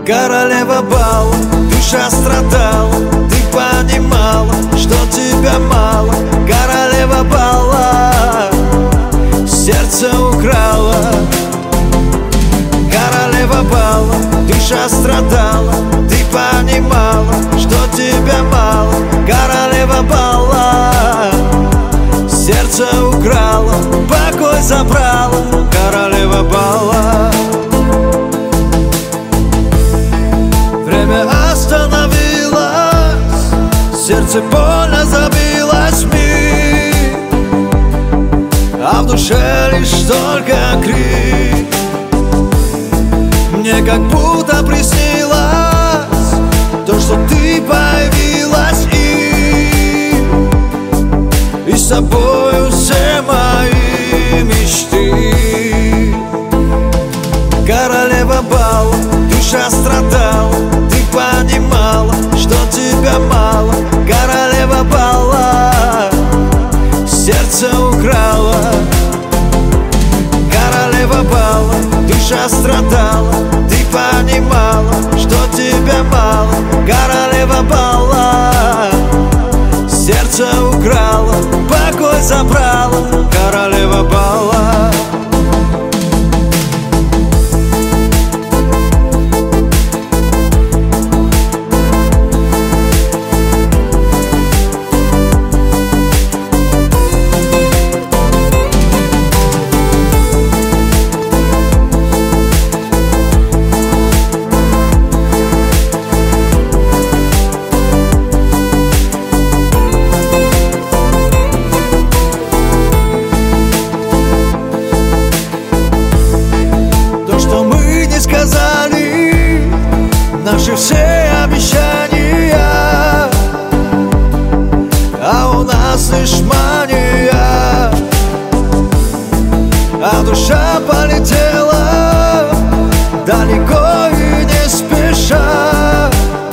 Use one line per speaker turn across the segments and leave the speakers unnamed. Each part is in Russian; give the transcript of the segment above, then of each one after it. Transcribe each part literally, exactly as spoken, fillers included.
Королева бала, душа страдала, ты понимала, что тебя мало. Королева бала, сердце украла. Королева бала, душа страдала, ты понимала, что тебя мало. Королева бала, сердце украла, покой забрала. Королева бала. Время остановилось, сердце больно забилось вмиг, а в душе лишь только крик. Мне как будто приснилось то, что ты появилась, и И с собою все мои мечты. Королева бала, душа страдала, ты понимала, что тебя мало. Королева бала, сердце украла. Королева бала, душа страдала, ты понимала, что тебя мало. Королева бала, сердце украла, покой забрала. Королева бала. Сказали наши все обещания, а у нас лишь мания, а душа полетела далеко и не спеша.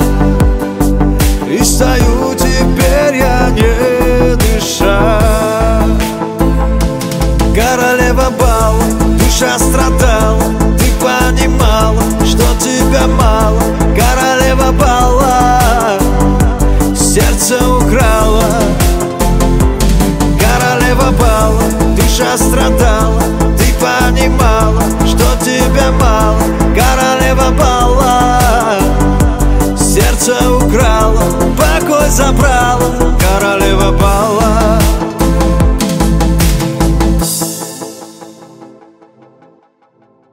И стою теперь я не дыша. Королева бала, душа страдала, понимала, что тебя мало. Королева бала, сердце украла. Королева бала, душа страдала,